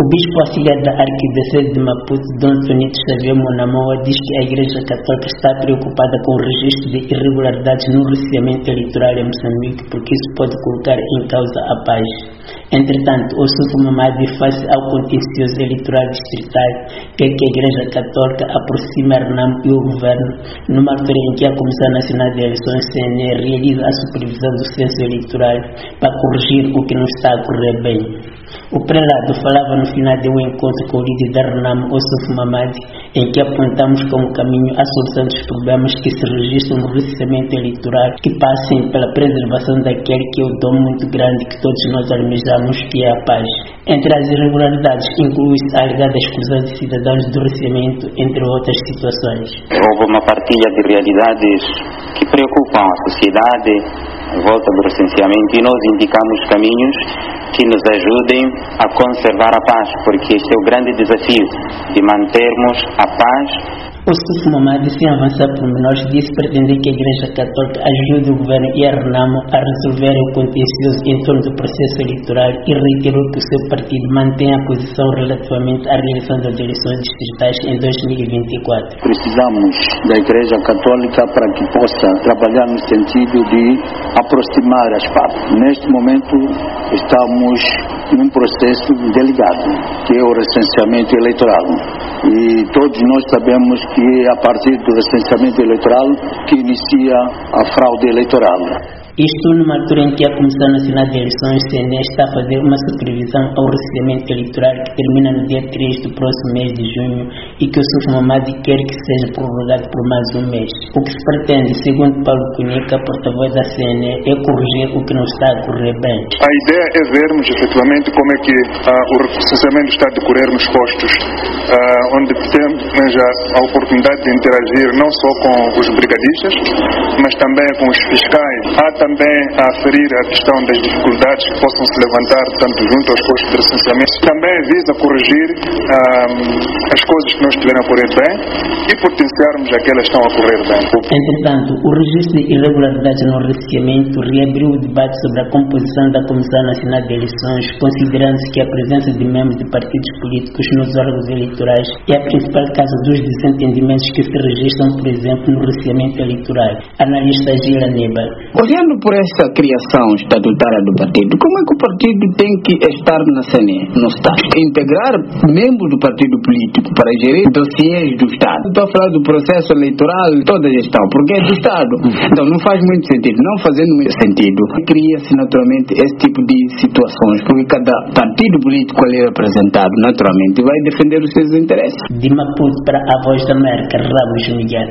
O bispo auxiliar da Arquidiocese de Maputo, Dom Tonito Xavier Monamoa, diz que a Igreja Católica está preocupada com o registro de irregularidades no receimento eleitoral em Moçambique, porque isso pode colocar em causa a paz. Entretanto, o Sufo Mamadi, face ao contencioso eleitoral distrital, quer que a Igreja Católica aproxime a RNAM e o governo, numa altura em que a Comissão Nacional de Eleições, CNE, realiza a supervisão do censo eleitoral para corrigir o que não está a correr bem. O prelado falava no final de um encontro com o líder da RNAM, o Sufo Mamadi, em que apontamos como caminho a solução dos problemas que se registram no recenseamento eleitoral, que passem pela preservação daquele que é o dom muito grande que todos nós almejamos, que é a paz. Entre as irregularidades inclui-se a alegada exclusão de cidadãos do recenseamento, entre outras situações. Houve uma partilha de realidades que preocupam a sociedade em volta do recenseamento e nós indicamos caminhos que nos ajudem a conservar a paz, porque este é o grande desafio de mantermos a paz. O Sufo Mamadi, sem avançar por menores, disse pretender que a Igreja Católica ajude o governo e a RNAMO a resolver o contencioso em torno do processo eleitoral e reiterou que o seu partido mantém a posição relativamente à realização das eleições distritais em 2024. Precisamos da Igreja Católica para que possa trabalhar no sentido de aproximar as partes. Neste momento estamos num processo delicado, que é o recenseamento eleitoral. E todos nós sabemos que é a partir do recenseamento eleitoral que inicia a fraude eleitoral. Isto numa altura em que a Comissão Nacional de Eleições, CNE, está a fazer uma supervisão ao recenseamento eleitoral que termina no dia 3 do próximo mês de junho e que o Sufo Mamadi quer que seja prorrogado por mais um mês. O que se pretende, segundo Paulo Cunheca, porta-voz da CNE, é corrigir o que não está a correr bem. A ideia é vermos efetivamente como é que o recenseamento está a decorrer nos postos, onde temos a oportunidade de interagir não só com os brigadistas, mas também com os fiscais. Há também a aferir a questão das dificuldades que possam se levantar tanto junto aos postos de recenseamento. Também visa corrigir as coisas que não estiveram a correr bem e potenciarmos aquelas que estão a correr bem. Entretanto, o registro de irregularidades no recenseamento reabriu o debate sobre a composição da Comissão Nacional de Eleições, considerando-se que a presença de membros de partidos políticos nos órgãos eleitorais é a principal causa dos desentendimentos que se registram, por exemplo, no recenseamento eleitoral. Analista Gila Neba. Olhando por essa criação estatutária do partido, como é que o partido tem que estar na CNE, no Estado? Integrar membros do partido político para gerir dossiês do Estado. Estou a falar do processo eleitoral, toda a gestão, porque é do Estado. Então não faz muito sentido. Não fazendo muito sentido, cria-se naturalmente esse tipo de situações, porque cada partido político ali representado naturalmente vai defender os seus interesses. De Maputo para a Voz da América, Ramos Miguel.